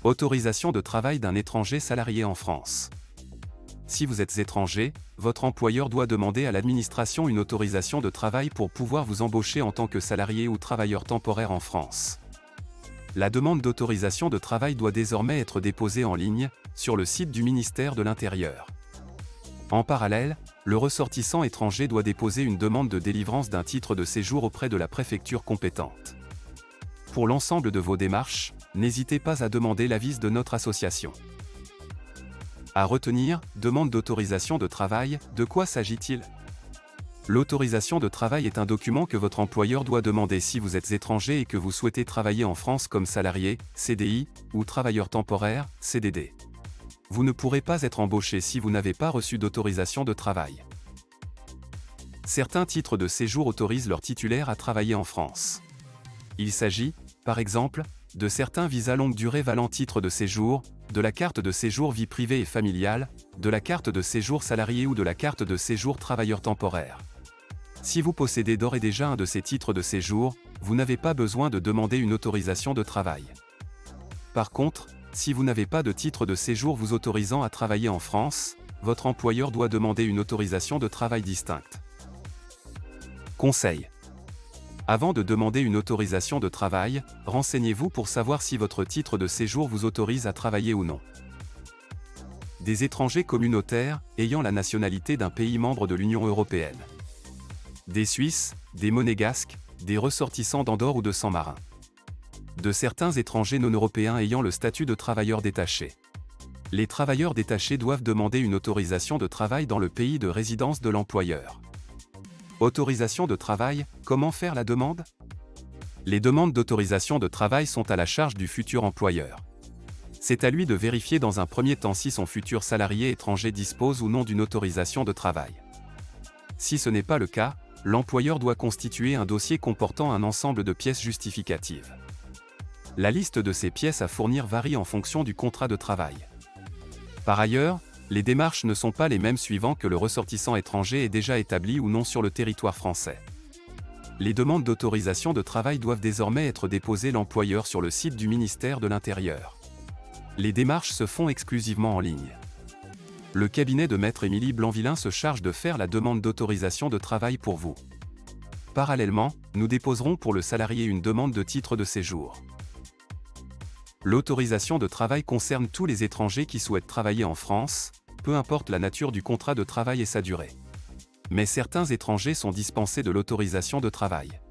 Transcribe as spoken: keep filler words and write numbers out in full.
Autorisation de travail d'un étranger salarié en France. Si vous êtes étranger, votre employeur doit demander à l'administration une autorisation de travail pour pouvoir vous embaucher en tant que salarié ou travailleur temporaire en France. La demande d'autorisation de travail doit désormais être déposée en ligne, sur le site du ministère de l'Intérieur. En parallèle, le ressortissant étranger doit déposer une demande de délivrance d'un titre de séjour auprès de la préfecture compétente. Pour l'ensemble de vos démarches, n'hésitez pas à demander l'avis de notre association. À retenir, demande d'autorisation de travail, de quoi s'agit-il? L'autorisation de travail est un document que votre employeur doit demander si vous êtes étranger et que vous souhaitez travailler en France comme salarié, C D I, ou travailleur temporaire, C D D. Vous ne pourrez pas être embauché si vous n'avez pas reçu d'autorisation de travail. Certains titres de séjour autorisent leurs titulaires à travailler en France. Il s'agit, par exemple, de certains visas longue durée valant titre de séjour, de la carte de séjour vie privée et familiale, de la carte de séjour salarié ou de la carte de séjour travailleur temporaire. Si vous possédez d'ores et déjà un de ces titres de séjour, vous n'avez pas besoin de demander une autorisation de travail. Par contre, si vous n'avez pas de titre de séjour vous autorisant à travailler en France, votre employeur doit demander une autorisation de travail distincte. Conseil. Avant de demander une autorisation de travail, renseignez-vous pour savoir si votre titre de séjour vous autorise à travailler ou non. Des étrangers communautaires, ayant la nationalité d'un pays membre de l'Union européenne. Des Suisses, des Monégasques, des ressortissants d'Andorre ou de San Marin. De certains étrangers non européens ayant le statut de travailleurs détachés. Les travailleurs détachés doivent demander une autorisation de travail dans le pays de résidence de l'employeur. Autorisation de travail, comment faire la demande? Les demandes d'autorisation de travail sont à la charge du futur employeur. C'est à lui de vérifier dans un premier temps si son futur salarié étranger dispose ou non d'une autorisation de travail. Si ce n'est pas le cas, l'employeur doit constituer un dossier comportant un ensemble de pièces justificatives. La liste de ces pièces à fournir varie en fonction du contrat de travail. Par ailleurs, les démarches ne sont pas les mêmes suivant que le ressortissant étranger est déjà établi ou non sur le territoire français. Les demandes d'autorisation de travail doivent désormais être déposées l'employeur sur le site du ministère de l'Intérieur. Les démarches se font exclusivement en ligne. Le cabinet de Maître Émilie Blanvillain se charge de faire la demande d'autorisation de travail pour vous. Parallèlement, nous déposerons pour le salarié une demande de titre de séjour. L'autorisation de travail concerne tous les étrangers qui souhaitent travailler en France, peu importe la nature du contrat de travail et sa durée. Mais certains étrangers sont dispensés de l'autorisation de travail.